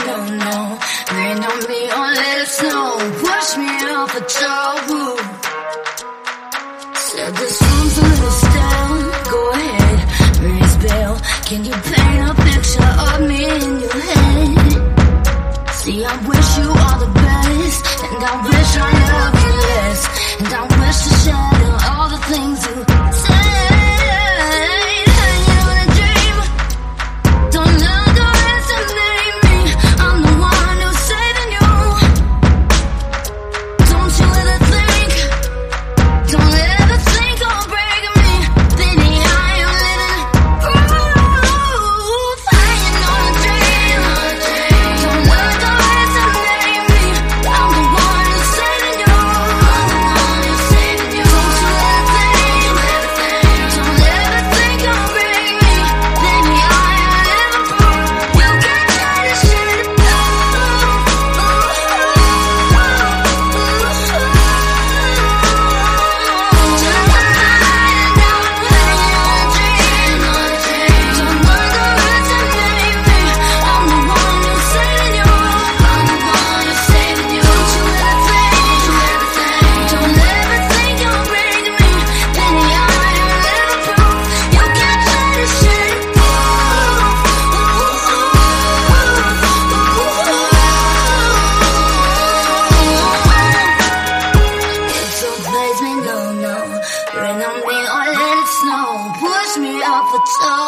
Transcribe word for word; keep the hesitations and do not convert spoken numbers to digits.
no, no. Rain on me or let it snow. Push me off a tall. Said this room's a little stale. Go ahead, raise bail. Can you paint a picture of me in your head? See, I wish you all the best, and I wish I loved you less, and I wish to shadow all the things you said. Hanging on a dream, don't underestimate me. I'm the one who's saving you. Don't you ever think, don't ever think of breaking me. Baby, I am living proof. Hanging on a dream, don't underestimate me. I'm the one who's saving you. Don't you ever think, don't ever think of breaking me. Baby, I am living proof. You can try to shut it Push me off a toe.